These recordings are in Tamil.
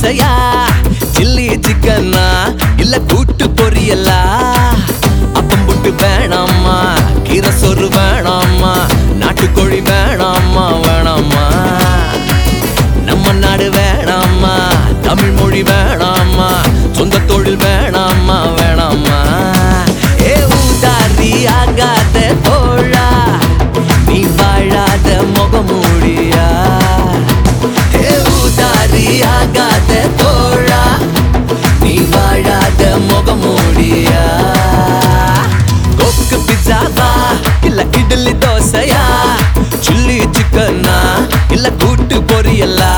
தோசையா சில்லி சிக்கனா இல்ல கூட்டு பொரியலா அப்பம் புட்டு வேணாமா கீரை சோறு வேணாமா நாட்டுக்கோழி வேணாமா வேணாமா நம்ம நாடு வேணாமா தமிழ் மொழி வேணாமா சொந்த தொழில் வேணாமா வேணாமா ஏ ஊதாரி ஆகாத தோழா நீ வாழாத முகமூடியா ஏ ஊதாரி ஆகாத தோழா நீ வாழாத முகமூடியா கொக்கு பிஸாவா இல்ல இட்லி தோசையா சில்லி சிக்கனா இல்ல கூட்டு பொரியலா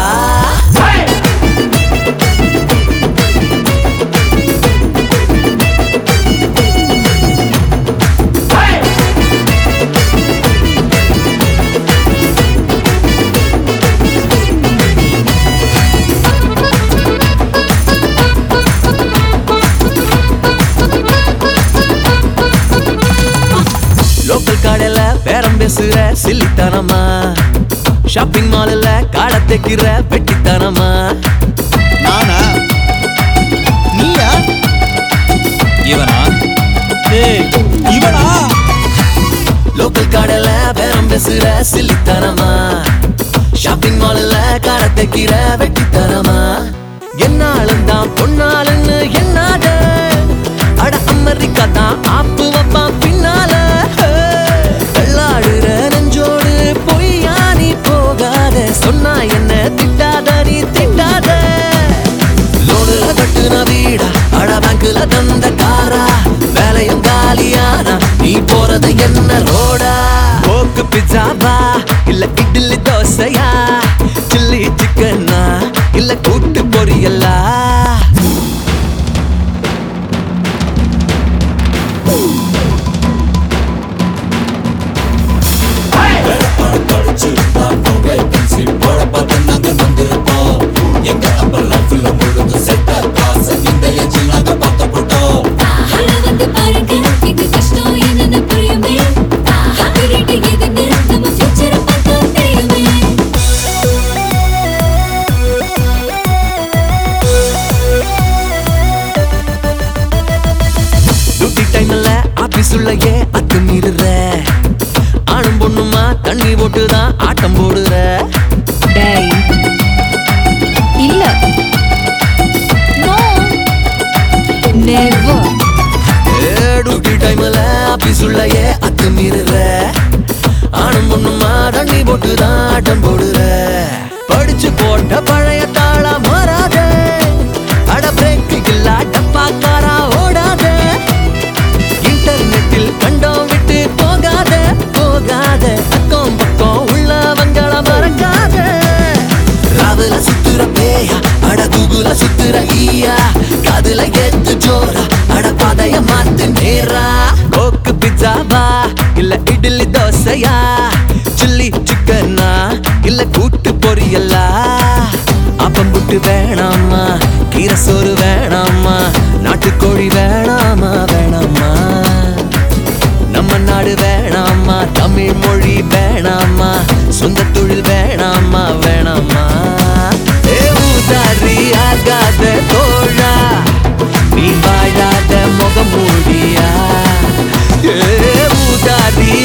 லோக்கல் கடையில பேரம் பேசுற சில்லித்தனமா ஷாப்பிங் மால்ல காலை தைக்கிற வெட்டித்தனமா நானா நீயா இவனா இவனா லோக்கல் கடையில பேரம் பேசுற சில்லித்தனமா ஷாப்பிங் மால்ல காலை தைக்கிற வெட்டித்தனமா என்னாலும் தான் பொன்னாலுன்னு என்னாத அட அமெரிக்கா தான் ஆப்பு வப்பா பின்னால வெள்ளாடுற நெஞ்சோடு பொய்யா நீ போகாத சொன்னா என்ன திட்டாத நீ திட்டாத லோடுல கட்டுன வீடா அட பேங்க்ல தந்த காரா வேலையும் காலியானா நீ போறது என்ன ரோடா போக்கு பிஸாவா இல்ல இட்லி தோசையா சில்லி சிக்கனா இல்ல கூட்டு பொரியலா ஆபீஸுள்ளயே அத்துமீறுற ஆணும் பொண்ணுமா தண்ணி போட்டுதான் ஆட்டம் போடுற டேய் இல்ல நோ நெவர் டியூட்டி டைம்ல ஆபீஸுள்ளயே அத்துமீறுற ஆணும் பொண்ணுமா தண்ணி போட்டுதான் ஆட்டம் போடுற படிச்சு போட்ட பழைய தாளா மாறாத அட பிரேக்கு இல்ல டப்பாக்காரா ஓடாத இன்டர்நெட்டில் கண்டோம் விட்டு போகாத போகாத அக்கம் பக்கம் உள்ளவங்கள மறக்காத ராவுல சுத்துற பேயா அட கூகுல சுத்துற ஈயா காதுல ஏத்து ஜோரா அட பாதைய மாத்து நேரா கோக்கு பிஸாவா இல்ல இட்லி தோசையா சில்லி சிக்கனா இல்ல கூட்டு பொரியலா அப்பம் புட்டு வேணாமா கீரை சோறு வேணாமா நாட்டுக்கோழி வேணாமா வேணாமா நம்ம நாடு வேணாமா தமிழ் மொழி வேணாமா சொந்த தொழில் வேணாமா வேணாமா ஏ ஊதாரி ஆகாத தோழா நீ வாழாத முகமூடியா ஏ ஊதாரி